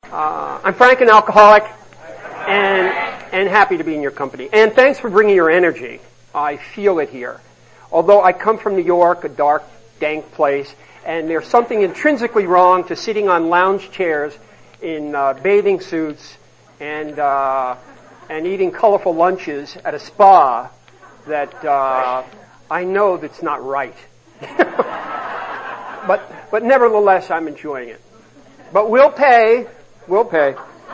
I'm Frank, an alcoholic, and happy to be in your company. And thanks for bringing your energy. I feel it here. Although I come from New York, a dark, dank place, and there's something intrinsically wrong to sitting on lounge chairs in bathing suits and eating colorful lunches at a spa that I know that's not right. But nevertheless, I'm enjoying it. But we'll pay. We'll pay.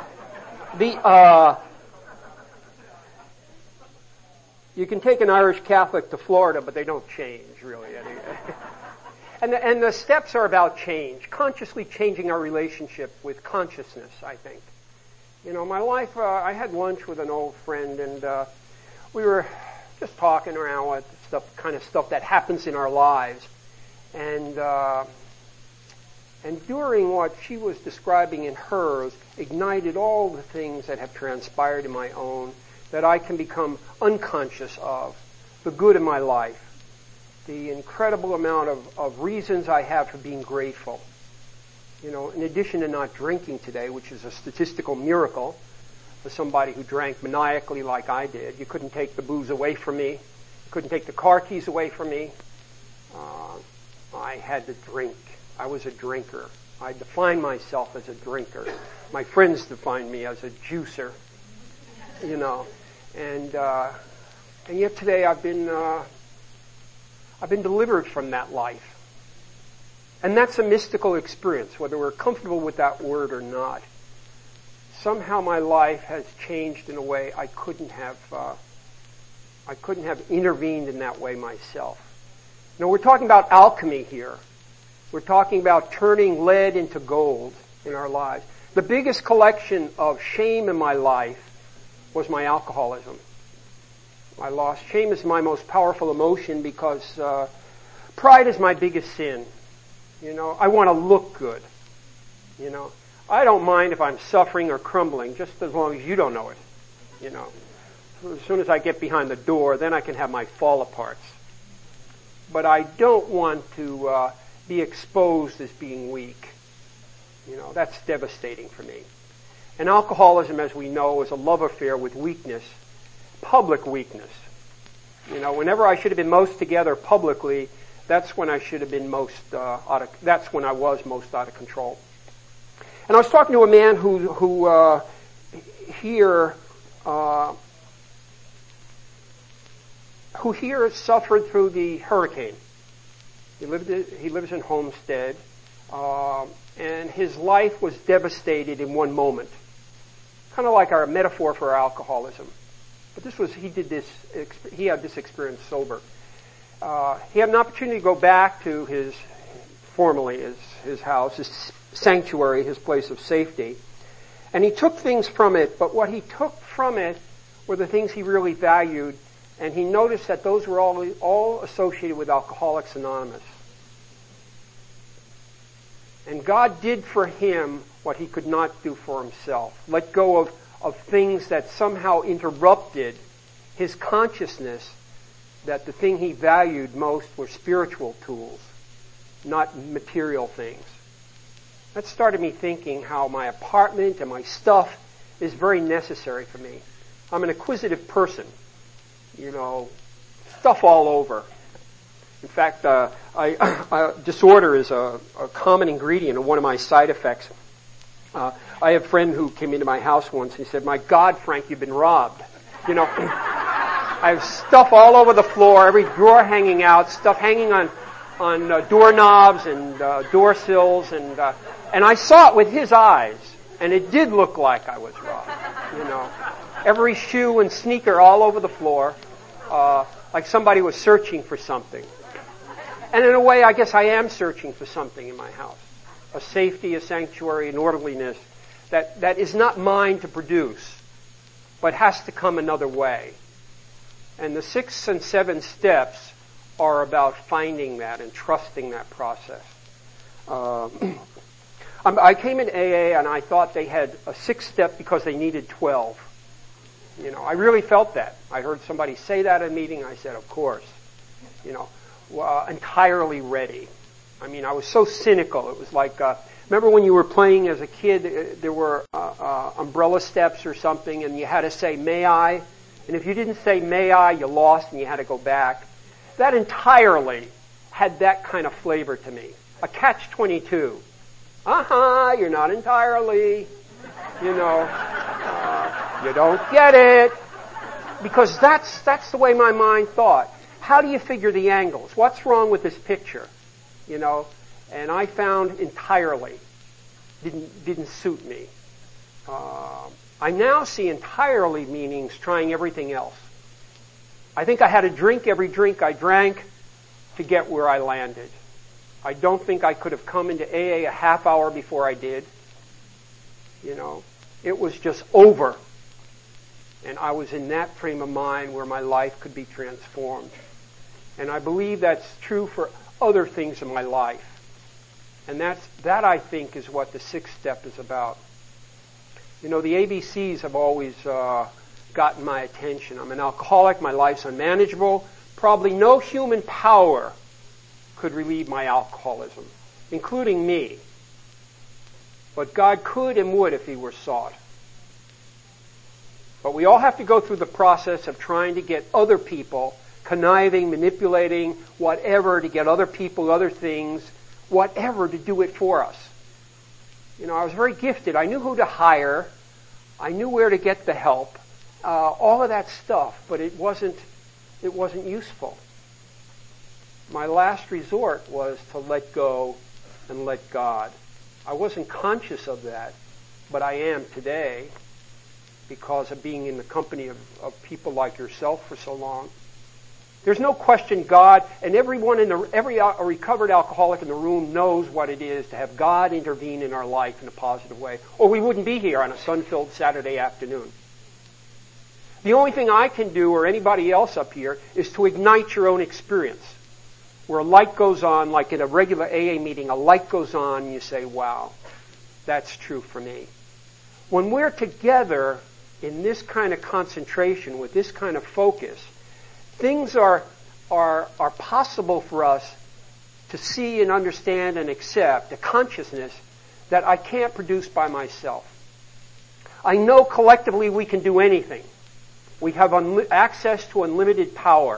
You can take an Irish Catholic to Florida, but they don't change, really. And the steps are about change, consciously changing our relationship with consciousness, I think. You know, my life, I had lunch with an old friend, and we were just talking around what stuff that happens in our lives. And during what she was describing in hers, ignited all the things that have transpired in my own, that I can become unconscious of, the good in my life, the incredible amount of reasons I have for being grateful. You know, in addition to not drinking today, which is a statistical miracle for somebody who drank maniacally like I did. You couldn't take the booze away from me. You couldn't take the car keys away from me. I had to drink. I was a drinker. I defined myself as a drinker. My friends defined me as a juicer. You know, and yet today I've been delivered from that life. And that's a mystical experience, whether we're comfortable with that word or not. Somehow my life has changed in a way I couldn't have intervened in that way myself. Now we're talking about alchemy here. We're talking about turning lead into gold in our lives. The biggest collection of shame in my life was my alcoholism. Shame is my most powerful emotion because pride is my biggest sin. You know, I want to look good. You know, I don't mind if I'm suffering or crumbling, just as long as you don't know it. You know, so as soon as I get behind the door, then I can have my fall aparts. But I don't want to be exposed as being weak. You know, that's devastating for me. And alcoholism, as we know, is a love affair with weakness, public weakness. You know, whenever I should have been most together publicly, that's when I should have been that's when I was most out of control. And I was talking to a man who here suffered through the hurricane. He lives in Homestead, and his life was devastated in one moment. Kind of like our metaphor for alcoholism. But he had this experience sober. He had an opportunity to go back to his house, his sanctuary, his place of safety. And he took things from it, but what he took from it were the things he really valued, and he noticed that those were all associated with Alcoholics Anonymous. And God did for him what he could not do for himself. Let go of things that somehow interrupted his consciousness that the thing he valued most were spiritual tools, not material things. That started me thinking how my apartment and my stuff is very necessary for me. I'm an acquisitive person. You know, stuff all over. In fact, disorder is a common ingredient of one of my side effects. I have a friend who came into my house once and he said, "My God, Frank, you've been robbed." You know, I have stuff all over the floor, every drawer hanging out, stuff hanging on doorknobs and door sills, and I saw it with his eyes, and it did look like I was robbed. You know, every shoe and sneaker all over the floor, like somebody was searching for something. And in a way, I guess I am searching for something in my house. A safety, a sanctuary, an orderliness that is not mine to produce, but has to come another way. And the 6 and 7 steps are about finding that and trusting that process. I came in AA and I thought they had a 6th step because they needed 12. You know, I really felt that. I heard somebody say that at a meeting. I said, of course. You know, entirely ready. I mean, I was so cynical. It was like Remember when you were playing as a kid, there were umbrella steps or something, and you had to say, may I? And if you didn't say, may I, you lost and you had to go back. That entirely had that kind of flavor to me. A catch-22. You're not entirely, you don't get it. Because that's the way my mind thought. How do you figure the angles? What's wrong with this picture? And I found entirely didn't suit me. I now see entirely meanings trying everything else. I think I had to drink every drink I drank to get where I landed. I don't think I could have come into AA a half hour before I did. It was just over. And I was in that frame of mind where my life could be transformed. And I believe that's true for other things in my life. And that I think is what the sixth step is about. The ABCs have always gotten my attention. I'm an alcoholic. My life's unmanageable. Probably no human power could relieve my alcoholism, including me. But God could and would if He were sought. But we all have to go through the process of trying to get other people, conniving, manipulating, whatever, to get other people, other things, whatever, to do it for us. I was very gifted. I knew who to hire. I knew where to get the help. All of that stuff, but it wasn't useful. My last resort was to let go and let God. I wasn't conscious of that, but I am today because of being in the company of people like yourself for so long. There's no question God, and every recovered alcoholic in the room knows what it is to have God intervene in our life in a positive way, or we wouldn't be here on a sun-filled Saturday afternoon. The only thing I can do, or anybody else up here, is to ignite your own experience. Where a light goes on, like in a regular AA meeting, a light goes on and you say, wow, that's true for me. When we're together in this kind of concentration, with this kind of focus, things are possible for us to see and understand and accept, a consciousness that I can't produce by myself. I know collectively we can do anything. We have access to unlimited power.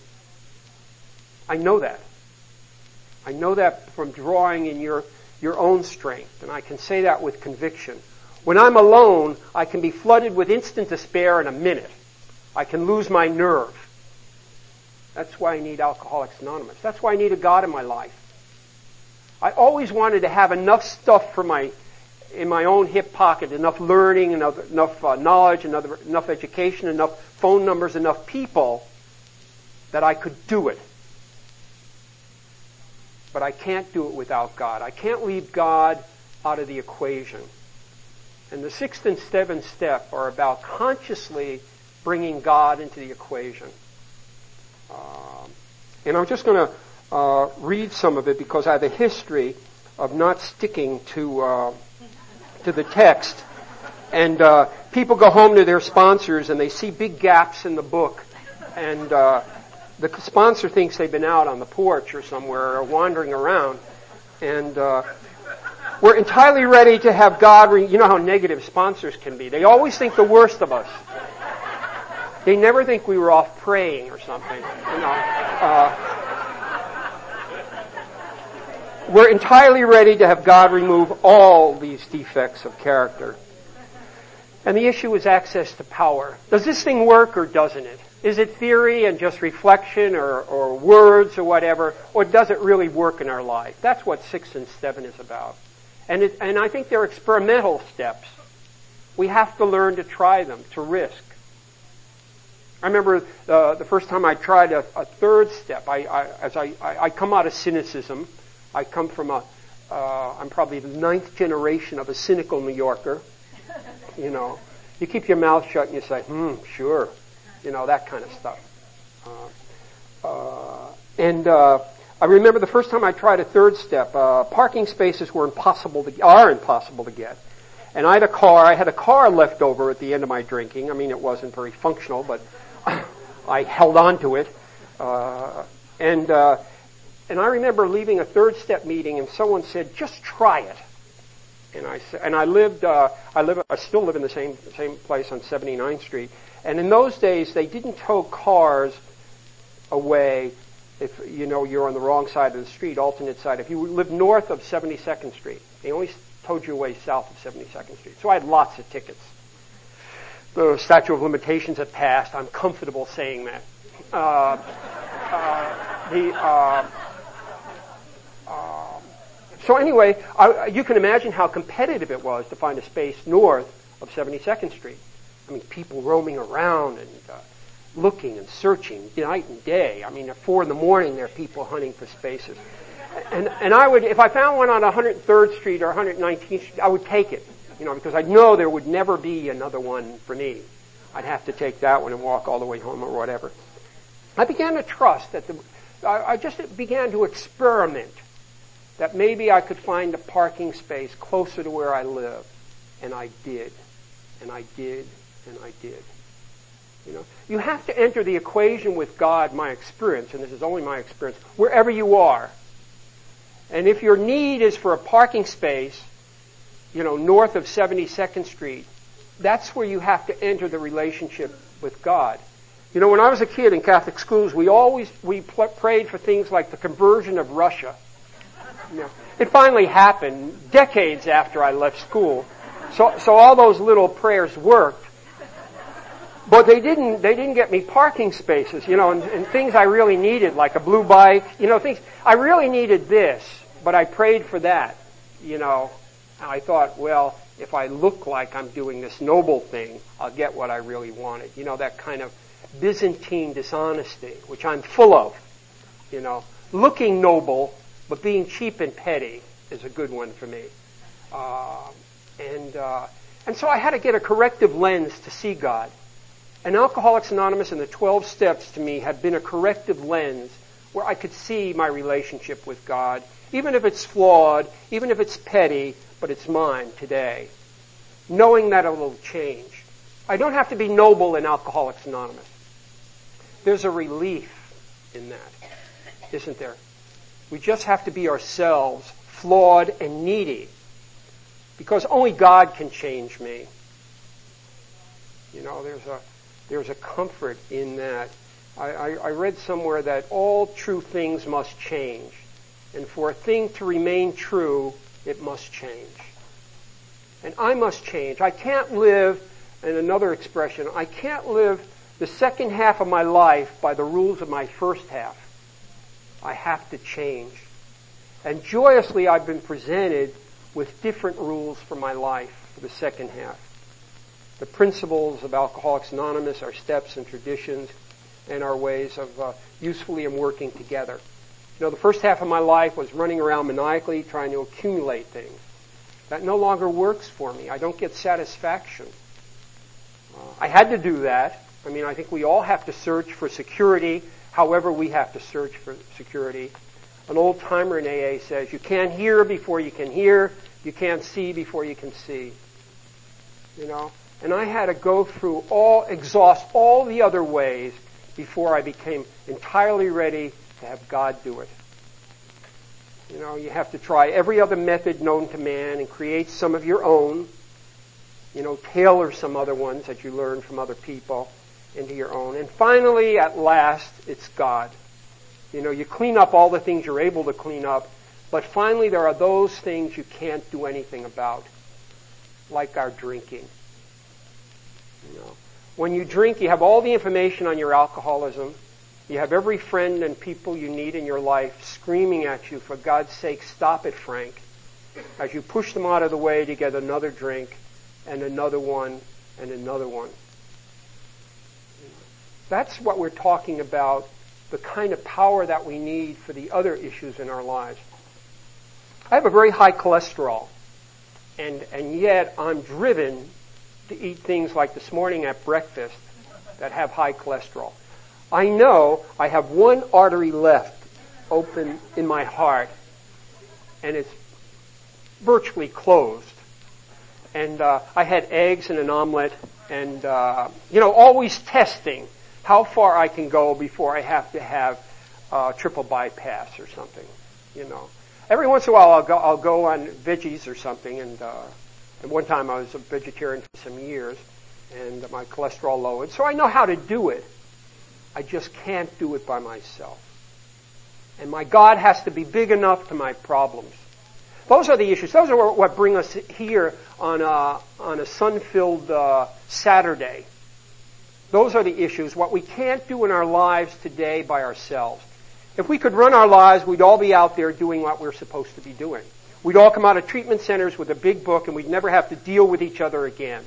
I know that. I know that from drawing in your own strength, and I can say that with conviction. When I'm alone, I can be flooded with instant despair in a minute. I can lose my nerve. That's why I need Alcoholics Anonymous. That's why I need a God in my life. I always wanted to have enough stuff in my own hip pocket, enough learning, enough knowledge, enough education, enough phone numbers, enough people that I could do it. But I can't do it without God. I can't leave God out of the equation. And the sixth and seventh step are about consciously bringing God into the equation. And I'm just going to read some of it because I have a history of not sticking to the text. And people go home to their sponsors and they see big gaps in the book. And the sponsor thinks they've been out on the porch or somewhere or wandering around. And we're entirely ready to have God. You know how negative sponsors can be. They always think the worst of us. They never think we were off praying or something. We're entirely ready to have God remove all these defects of character. And the issue is access to power. Does this thing work or doesn't it? Is it theory and just reflection or words or whatever? Or does it really work in our life? That's what 6 and 7 is about. And I think they're experimental steps. We have to learn to try them, to risk. I remember the first time I tried a third step. I come out of cynicism. I come from I'm probably the 9th generation of a cynical New Yorker. You keep your mouth shut and you say, sure. That kind of stuff. I remember the first time I tried a third step, parking spaces are impossible to get. And I had a car left over at the end of my drinking. I mean, it wasn't very functional, but I held on to it. And I remember leaving a third step meeting and someone said, just try it. And I still live in the same place on 79th Street. And in those days, they didn't tow cars away if, you're on the wrong side of the street, alternate side. If you lived north of 72nd Street, they only towed you away south of 72nd Street. So I had lots of tickets. The statute of limitations had passed. I'm comfortable saying that. So anyway, you can imagine how competitive it was to find a space north of 72nd Street. I mean, people roaming around and looking and searching night and day. I mean, at 4 a.m, there are people hunting for spaces. And I would, if I found one on 103rd Street or 119th Street, I would take it, because I know there would never be another one for me. I'd have to take that one and walk all the way home or whatever. I began to trust that I just began to experiment that maybe I could find a parking space closer to where I live. And I did. And I did. And I did. You have to enter the equation with God, my experience, and this is only my experience, wherever you are. And if your need is for a parking space, north of 72nd Street, that's where you have to enter the relationship with God. When I was a kid in Catholic schools, we prayed for things like the conversion of Russia. It finally happened decades after I left school. So all those little prayers worked. But they didn't get me parking spaces, and things I really needed, like a blue bike, things. I really needed this, but I prayed for that, I thought, well, if I look like I'm doing this noble thing, I'll get what I really wanted. That kind of Byzantine dishonesty, which I'm full of, looking noble, but being cheap and petty is a good one for me. And so I had to get a corrective lens to see God. And Alcoholics Anonymous and the 12 Steps to me have been a corrective lens where I could see my relationship with God, even if it's flawed, even if it's petty, but it's mine today, knowing that it will change. I don't have to be noble in Alcoholics Anonymous. There's a relief in that, isn't there? We just have to be ourselves, flawed and needy, because only God can change me. There's a comfort in that. I read somewhere that all true things must change. And for a thing to remain true, it must change. And I must change. I can't live, in another expression, I can't live the second half of my life by the rules of my first half. I have to change. And joyously I've been presented with different rules for my life for the second half. The principles of Alcoholics Anonymous, our steps and traditions, and our ways of usefully and working together. The first half of my life was running around maniacally trying to accumulate things. That no longer works for me. I don't get satisfaction. I had to do that. I think we all have to search for security, however we have to search for security. An old timer in AA says, you can't hear before you can hear, you can't see before you can see. And I had to go through exhaust all the other ways before I became entirely ready to have God do it. You have to try every other method known to man and create some of your own. Tailor some other ones that you learn from other people into your own. And finally, at last, it's God. You clean up all the things you're able to clean up, but finally there are those things you can't do anything about, like our drinking. When you drink, you have all the information on your alcoholism. You have every friend and people you need in your life screaming at you, for God's sake, stop it, Frank. As you push them out of the way to get another drink and another one and another one. That's what we're talking about, the kind of power that we need for the other issues in our lives. I have a very high cholesterol, and yet I'm driven to eat things like this morning at breakfast that have high cholesterol. I know I have one artery left open in my heart, and it's virtually closed. And I had eggs and an omelet, and always testing how far I can go before I have to have triple bypass or something. every once in a while I'll go on veggies or something, and one time I was a vegetarian for some years, and my cholesterol lowered. So I know how to do it. I just can't do it by myself. And my God has to be big enough to my problems. Those are the issues. Those are what bring us here on a sun-filled Saturday. Those are the issues, what we can't do in our lives today by ourselves. If we could run our lives, we'd all be out there doing what we're supposed to be doing. We'd all come out of treatment centers with a big book, and we'd never have to deal with each other again.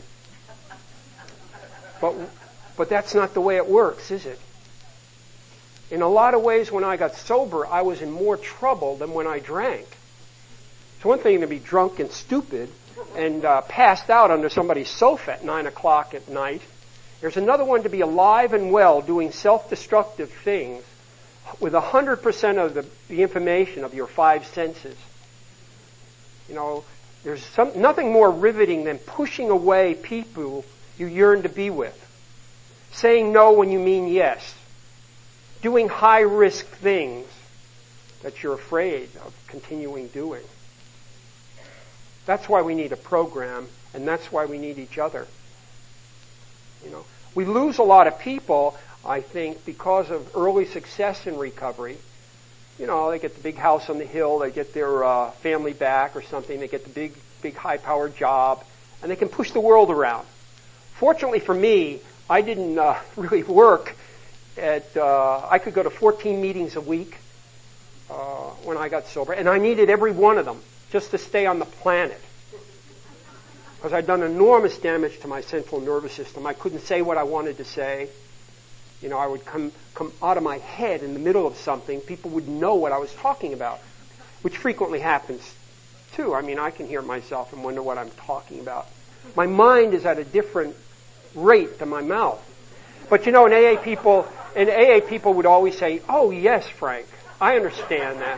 But that's not the way it works, is it? In a lot of ways, when I got sober, I was in more trouble than when I drank. It's one thing to be drunk and stupid and passed out under somebody's sofa at 9 o'clock at night. There's another one to be alive and well, doing self-destructive things with 100% of the information of your five senses. You know, there's nothing more riveting than pushing away people you yearn to be with. Saying no when you mean yes. Doing high-risk things that you're afraid of continuing doing. That's why we need a program, and that's why we need each other. You know, we lose a lot of people, I think, because of early success in recovery. You know, they get the big house on the hill, they get their family back or something, they get the big high-powered job, and they can push the world around. Fortunately for me, I didn't really work I could go to 14 meetings a week when I got sober, and I needed every one of them just to stay on the planet. Because I'd done enormous damage to my central nervous system. I couldn't say what I wanted to say. You know, I would come out of my head in the middle of something. People would know what I was talking about, which frequently happens too. I mean, I can hear myself and wonder what I'm talking about. My mind is at a different rate than my mouth. But you know, in AA people would always say, "Oh yes, Frank, I understand that."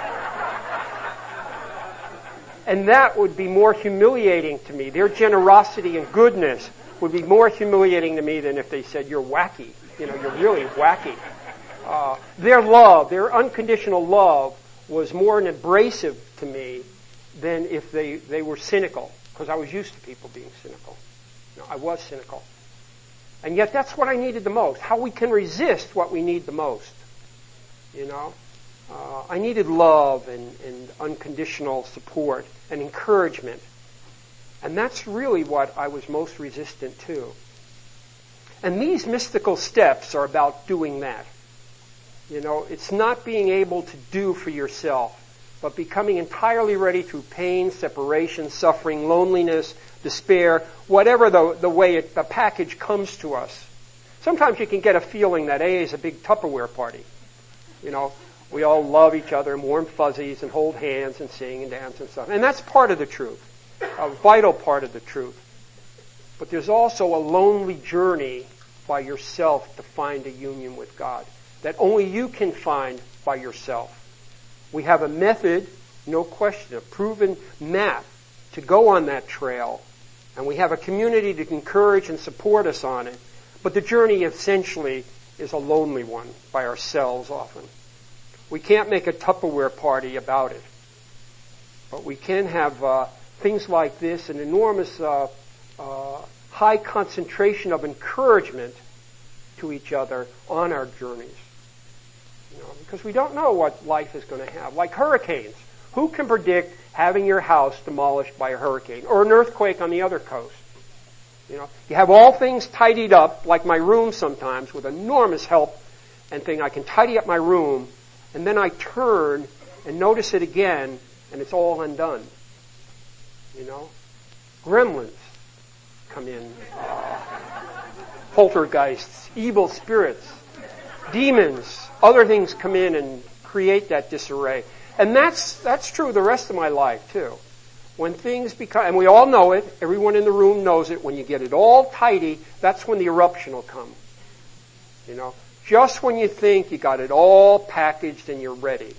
And that would be more humiliating to me. Their generosity and goodness would be more humiliating to me than if they said, "You're wacky. You know, you're really wacky." Their love, their unconditional love, was more abrasive to me than if they were cynical, because I was used to people being cynical. You know, I was cynical. And yet that's what I needed the most. How we can resist what we need the most. You know? I needed love and unconditional support and encouragement. And that's really what I was most resistant to. And these mystical steps are about doing that. You know, it's not being able to do for yourself, but becoming entirely ready through pain, separation, suffering, loneliness, despair, whatever the way the package comes to us. Sometimes you can get a feeling that AA is a big Tupperware party. You know, we all love each other and warm fuzzies and hold hands and sing and dance and stuff. And that's part of the truth, a vital part of the truth. But there's also a lonely journey by yourself to find a union with God that only you can find by yourself. We have a method, no question, a proven map to go on that trail. And we have a community to encourage and support us on it. But the journey essentially is a lonely one by ourselves often. We can't make a Tupperware party about it. But we can have things like this, an enormous high concentration of encouragement to each other on our journeys. You know, because we don't know what life is going to have. Like hurricanes. Who can predict having your house demolished by a hurricane or an earthquake on the other coast? You know, you have all things tidied up, like my room sometimes, with enormous help and thing. I can tidy up my room, and then I turn and notice it again, and it's all undone. You know, gremlins come in, poltergeists, evil spirits, demons, other things come in and create that disarray. And that's true the rest of my life too. When things become, and we all know it, everyone in the room knows it, when you get it all tidy, that's when the eruption will come. You know, just when you think you got it all packaged and you're ready.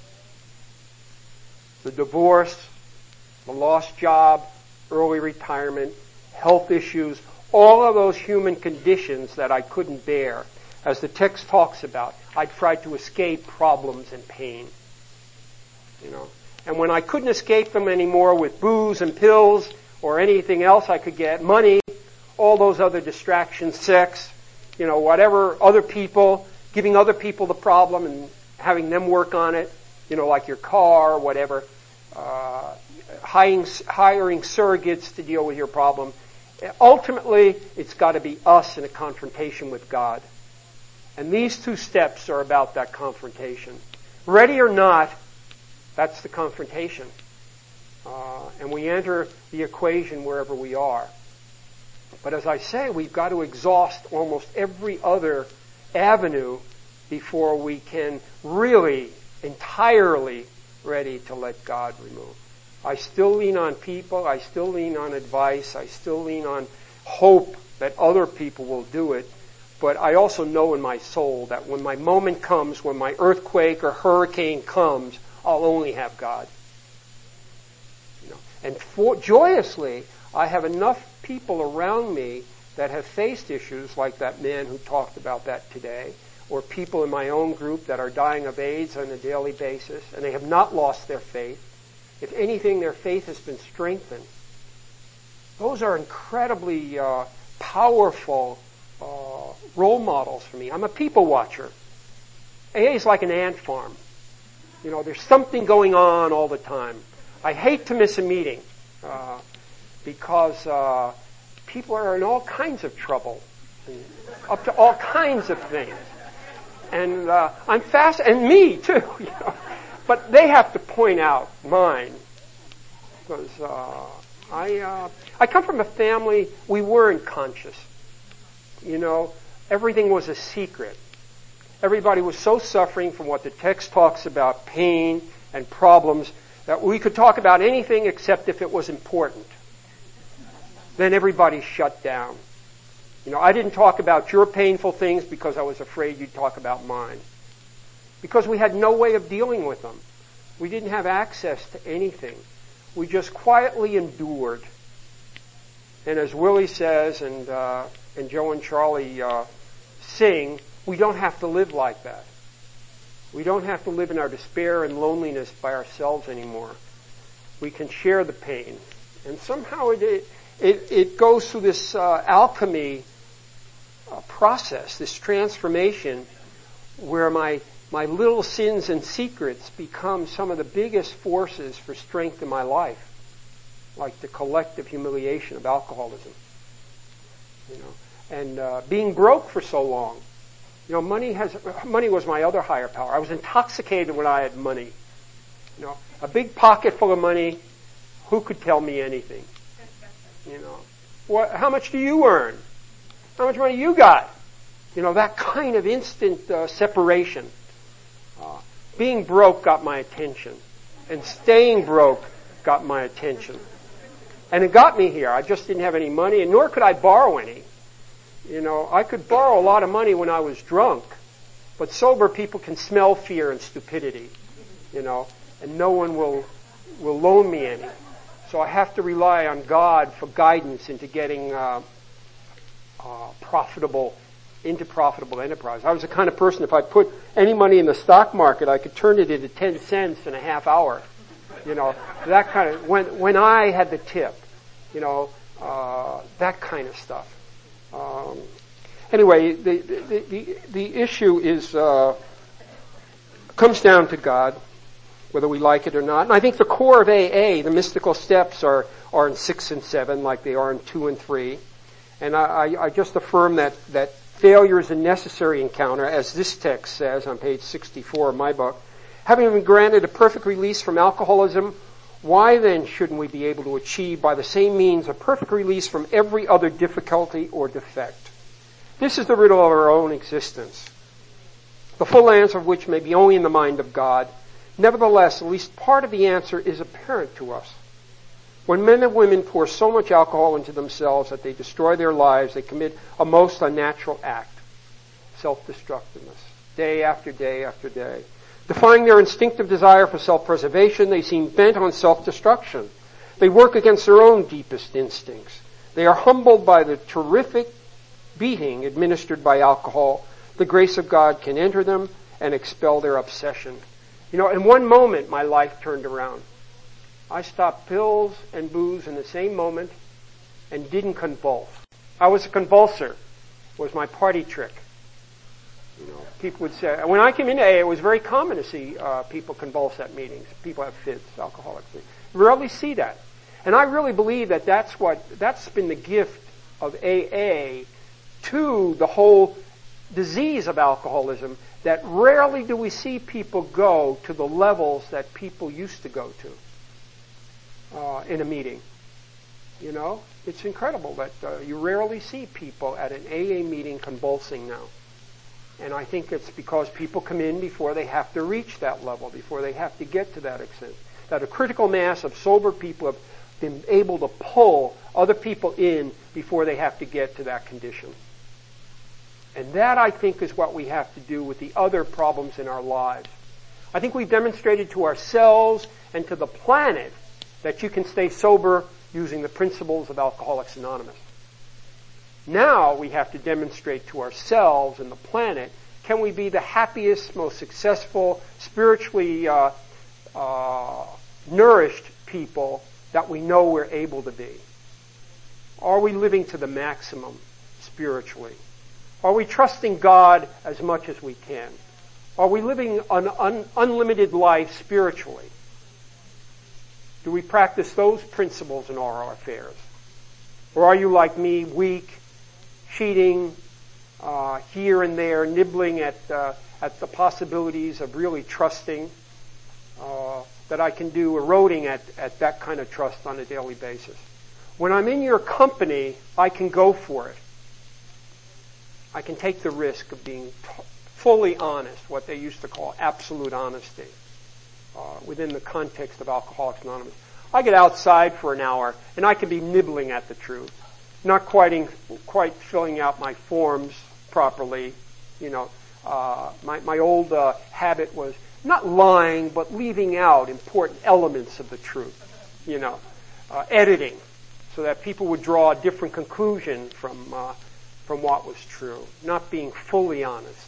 The divorce, the lost job, early retirement, health issues, all of those human conditions that I couldn't bear. As the text talks about, I tried to escape problems and pain. You know, And when I couldn't escape them anymore with booze and pills or anything else I could get, money, all those other distractions, sex, whatever, other people, giving other people the problem and having them work on it, like your car or whatever, hiring surrogates to deal with your problem. Ultimately, it's got to be us in a confrontation with God. And these two steps are about that confrontation. Ready or not, that's the confrontation. And we enter the equation wherever we are. But as I say, we've got to exhaust almost every other avenue before we can really, entirely ready to let God remove. I still lean on people. I still lean on advice. I still lean on hope that other people will do it. But I also know in my soul that when my moment comes, when my earthquake or hurricane comes, I'll only have God. And joyously, I have enough people around me that have faced issues like that man who talked about that today, or people in my own group that are dying of AIDS on a daily basis, and they have not lost their faith. If anything, their faith has been strengthened. Those are incredibly powerful role models for me. I'm a people watcher. AA is like an ant farm. There's something going on all the time. I hate to miss a meeting because people are in all kinds of trouble, and up to all kinds of things. And I'm fast, and me too. But they have to point out mine because I come from a family we weren't conscious. Everything was a secret. Everybody was so suffering from what the text talks about, pain and problems, that we could talk about anything except if it was important. Then everybody shut down. I didn't talk about your painful things because I was afraid you'd talk about mine. Because we had no way of dealing with them. We didn't have access to anything. We just quietly endured. And as Willie says, and Joe and Charlie sing, we don't have to live like that. We don't have to live in our despair and loneliness by ourselves anymore. We can share the pain. And somehow it goes through this alchemy process, this transformation, where my little sins and secrets become some of the biggest forces for strength in my life, like the collective humiliation of alcoholism. And being broke for so long. Money was my other higher power. I was intoxicated when I had money. A big pocket full of money, who could tell me anything? How much do you earn? How much money you got? That kind of instant separation. Being broke got my attention. And staying broke got my attention. And it got me here. I just didn't have any money, and nor could I borrow any. I could borrow a lot of money when I was drunk, but sober people can smell fear and stupidity, and no one will loan me any. So I have to rely on God for guidance into getting profitable enterprise. I was the kind of person, if I put any money in the stock market, I could turn it into 10 cents in a half hour. That kind of, when I had the tip, that kind of stuff. Anyway, the issue is comes down to God, whether we like it or not. And I think the core of AA, the mystical steps, are in 6 and 7, like they are in 2 and 3. And I just affirm that failure is a necessary encounter, as this text says on page 64 of my book. Having been granted a perfect release from alcoholism, why then shouldn't we be able to achieve by the same means a perfect release from every other difficulty or defect? This is the riddle of our own existence, the full answer of which may be only in the mind of God. Nevertheless, at least part of the answer is apparent to us. When men and women pour so much alcohol into themselves that they destroy their lives, they commit a most unnatural act, self-destructiveness, day after day after day. Defying their instinctive desire for self-preservation, they seem bent on self-destruction. They work against their own deepest instincts. They are humbled by the terrific beating administered by alcohol. The grace of God can enter them and expel their obsession. In one moment, my life turned around. I stopped pills and booze in the same moment and didn't convulse. I was a convulser. Was my party trick. People would say, when I came into AA, it was very common to see people convulse at meetings. People have fits, alcoholics. You rarely see that. And I really believe that that's been the gift of AA to the whole disease of alcoholism, that rarely do we see people go to the levels that people used to go to in a meeting. It's incredible that you rarely see people at an AA meeting convulsing now. And I think it's because people come in before they have to reach that level, before they have to get to that extent. That a critical mass of sober people have been able to pull other people in before they have to get to that condition. And that, I think, is what we have to do with the other problems in our lives. I think we've demonstrated to ourselves and to the planet that you can stay sober using the principles of Alcoholics Anonymous. Now we have to demonstrate to ourselves and the planet, can we be the happiest, most successful, spiritually nourished people that we know we're able to be? Are we living to the maximum spiritually? Are we trusting God as much as we can? Are we living an unlimited life spiritually? Do we practice those principles in all our affairs? Or are you like me, weak, cheating here and there, nibbling at the possibilities of really trusting that I can do, eroding at that kind of trust on a daily basis? When I'm in your company, I can go for it. I can take the risk of being fully honest, what they used to call absolute honesty, within the context of Alcoholics Anonymous. I get outside for an hour, and I can be nibbling at the truth, not quite filling out my forms properly. My old habit was not lying, but leaving out important elements of the truth. Editing, so that people would draw a different conclusion from what was true, not being fully honest.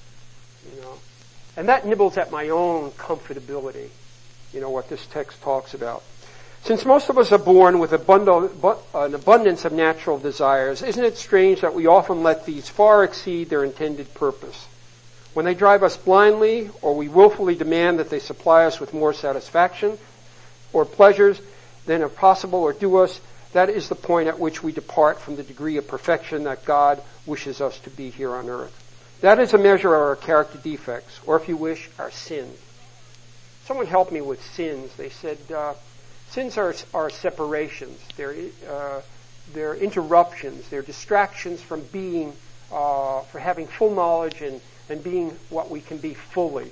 And that nibbles at my own comfortability. What this text talks about. Since most of us are born with an abundance of natural desires, isn't it strange that we often let these far exceed their intended purpose? When they drive us blindly, or we willfully demand that they supply us with more satisfaction or pleasures than are possible or due us, that is the point at which we depart from the degree of perfection that God wishes us to be here on earth. That is a measure of our character defects, or if you wish, our sins. Someone helped me with sins. They said, sins are separations. They're interruptions. They're distractions from being, for having full knowledge and being what we can be fully.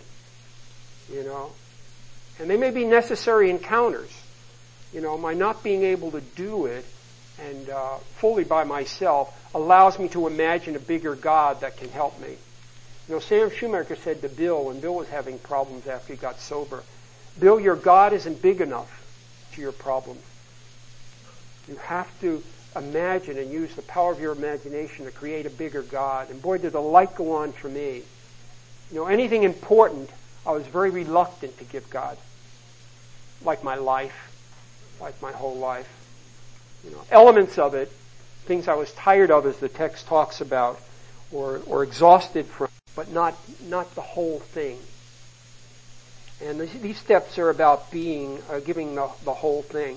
And they may be necessary encounters. My not being able to do it and fully by myself allows me to imagine a bigger God that can help me. Sam Schumacher said to Bill, when Bill was having problems after he got sober, Bill, your God isn't big enough to your problem. You have to imagine and use the power of your imagination to create a bigger God. And boy, did the light go on for me. Anything important, I was very reluctant to give God. Like my life, like my whole life. Elements of it, things I was tired of, as the text talks about, or exhausted from, but not the whole thing. And these steps are about giving the whole thing.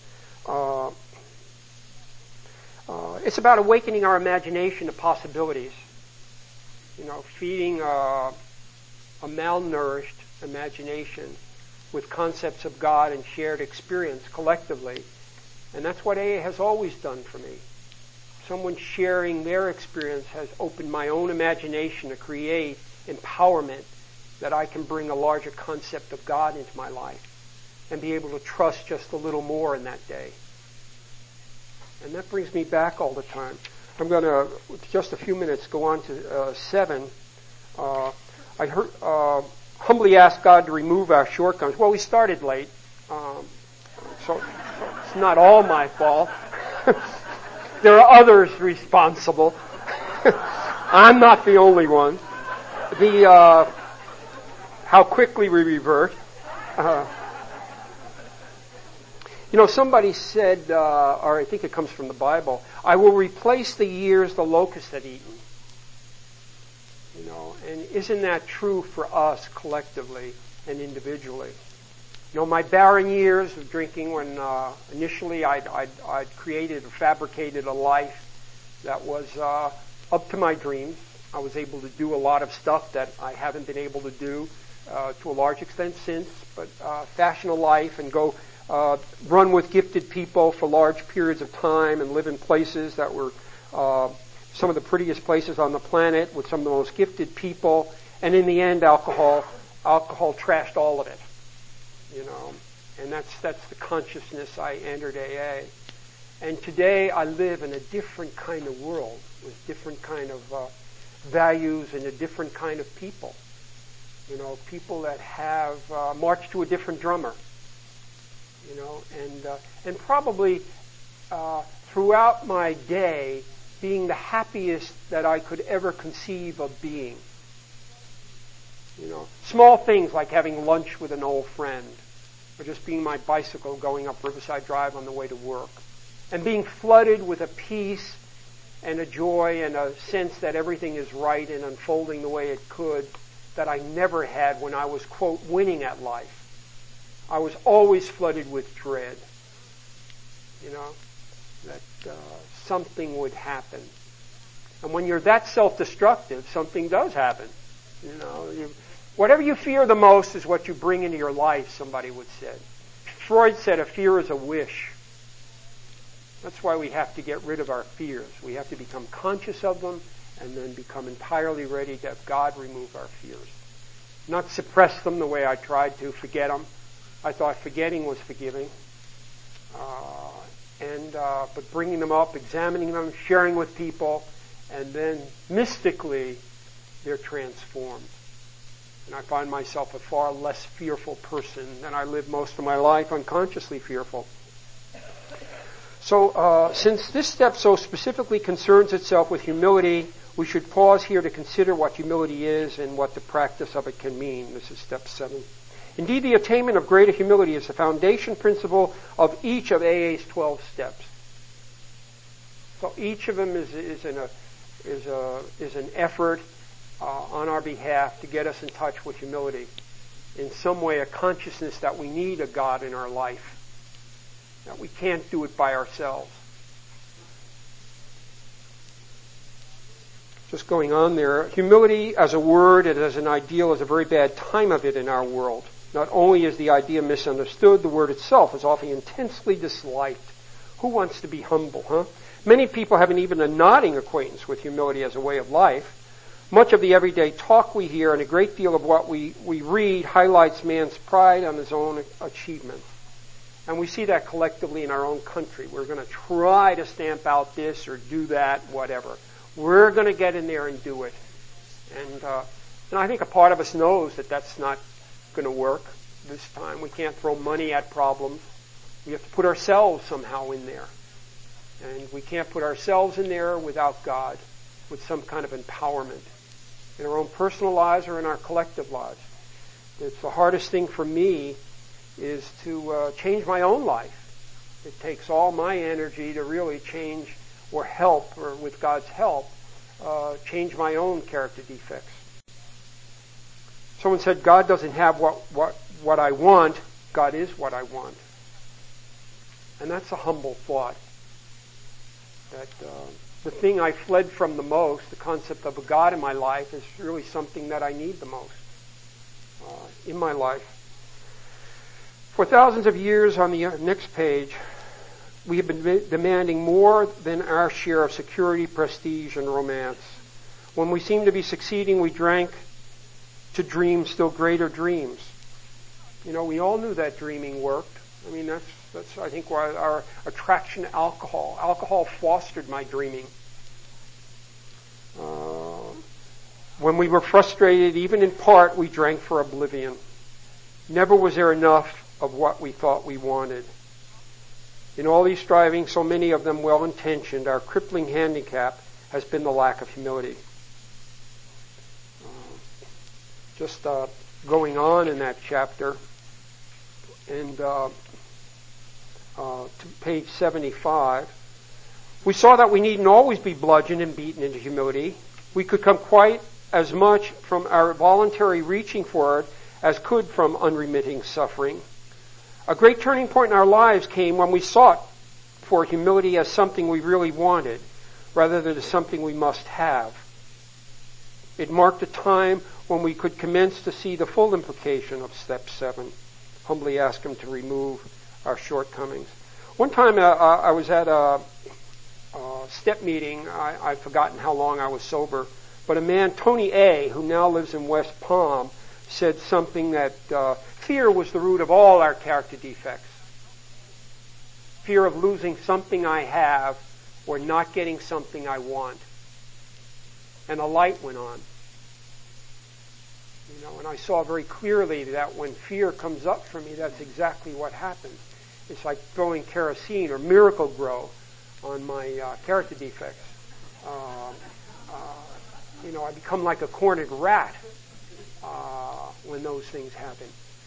It's about awakening our imagination to possibilities. Feeding a malnourished imagination with concepts of God and shared experience collectively. And that's what AA has always done for me. Someone sharing their experience has opened my own imagination to create empowerment that I can bring a larger concept of God into my life and be able to trust just a little more in that day. And that brings me back all the time. I'm going to, with just a few minutes, go on to 7. I humbly ask God to remove our shortcomings. Well, we started late, so it's not all my fault. There are others responsible. I'm not the only one. How quickly we revert. Somebody said, or I think it comes from the Bible, I will replace the years the locust had eaten. And isn't that true for us collectively and individually? My barren years of drinking, when initially I'd created or fabricated a life that was up to my dreams. I was able to do a lot of stuff that I haven't been able to do to a large extent since, but fashion a life and go run with gifted people for large periods of time and live in places that were some of the prettiest places on the planet with some of the most gifted people. And in the end, alcohol trashed all of it. And that's the consciousness I entered AA. And today I live in a different kind of world with different kind of values and a different kind of people. People that have marched to a different drummer. And probably throughout my day being the happiest that I could ever conceive of being. Small things like having lunch with an old friend, or just being my bicycle going up Riverside Drive on the way to work, and being flooded with a peace and a joy and a sense that everything is right and unfolding the way it could that I never had when I was, quote, winning at life. I was always flooded with dread, that something would happen. And when you're that self-destructive, something does happen. Whatever you fear the most is what you bring into your life, somebody would say. Freud said a fear is a wish. That's why we have to get rid of our fears. We have to become conscious of them and then become entirely ready to have God remove our fears. Not suppress them the way I tried to, forget them. I thought forgetting was forgiving. But bringing them up, examining them, sharing with people, and then mystically they're transformed. And I find myself a far less fearful person than I lived most of my life, unconsciously fearful. So, since this step so specifically concerns itself with humility, we should pause here to consider what humility is and what the practice of it can mean. This is step 7. Indeed, the attainment of greater humility is the foundation principle of each of AA's 12 steps. So each of them is an effort on our behalf to get us in touch with humility. In some way, a consciousness that we need a God in our life, that we can't do it by ourselves. Just going on there, humility as a word and as an ideal is a very bad time of it in our world. Not only is the idea misunderstood, the word itself is often intensely disliked. Who wants to be humble, huh? Many people have even a nodding acquaintance with humility as a way of life. Much of the everyday talk we hear and a great deal of what we read highlights man's pride on his own achievement. And we see that collectively in our own country. We're going to try to stamp out this or do that, whatever. We're going to get in there and do it. And I think a part of us knows that that's not going to work this time. We can't throw money at problems. We have to put ourselves somehow in there. And we can't put ourselves in there without God, with some kind of empowerment in our own personal lives or in our collective lives. It's the hardest thing for me is to change my own life. It takes all my energy to really change or help, or with God's help, change my own character defects. Someone said, God doesn't have what I want. God is what I want. And that's a humble thought. That the thing I fled from the most, the concept of a God in my life, is really something that I need the most in my life. For thousands of years, on the next page, we have been demanding more than our share of security, prestige, and romance. When we seemed to be succeeding, we drank to dream still greater dreams. We all knew that dreaming worked. I mean, that's I think why our attraction to alcohol. Alcohol fostered my dreaming. When we were frustrated, even in part, we drank for oblivion. Never was there enough of what we thought we wanted. In all these strivings, so many of them well-intentioned, our crippling handicap has been the lack of humility. Just going on in that chapter, and to page 75. We saw that we needn't always be bludgeoned and beaten into humility. We could come quite as much from our voluntary reaching for it as could from unremitting suffering. A great turning point in our lives came when we sought for humility as something we really wanted, rather than as something we must have. It marked a time when we could commence to see the full implication of step 7. Humbly ask Him to remove our shortcomings. One time I was at a step meeting. I've forgotten how long I was sober. But a man, Tony A., who now lives in West Palm, said something that fear was the root of all our character defects. Fear of losing something I have or not getting something I want. And a light went on. And I saw very clearly that when fear comes up for me, that's exactly what happens. It's like throwing kerosene or Miracle-Gro on my character defects. I become like a cornered rat when those things happen.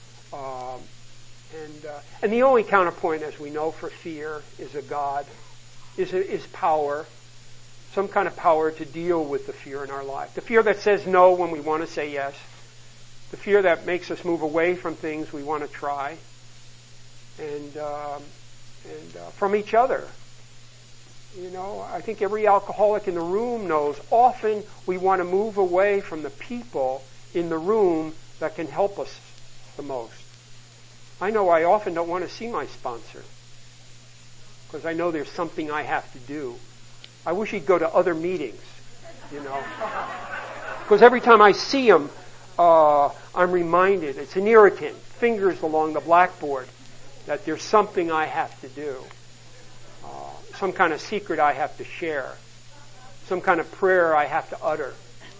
And the only counterpoint, as we know, for fear is a God, is power, some kind of power to deal with the fear in our life. The fear that says no when we want to say yes. The fear that makes us move away from things we want to try. And from each other. I think every alcoholic in the room knows often we want to move away from the people in the room that can help us the most. I know I often don't want to see my sponsor because I know there's something I have to do. I wish he'd go to other meetings, because every time I see him, I'm reminded, it's an irritant, fingers along the blackboard, that there's something I have to do. Some kind of secret I have to share. Some kind of prayer I have to utter.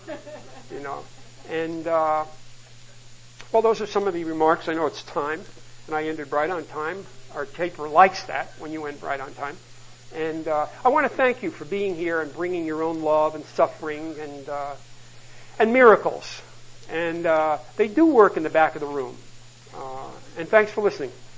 And, those are some of the remarks. I know it's time, and I ended right on time. Our taper likes that when you end right on time. And I want to thank you for being here and bringing your own love and suffering and miracles. And they do work in the back of the room. And thanks for listening.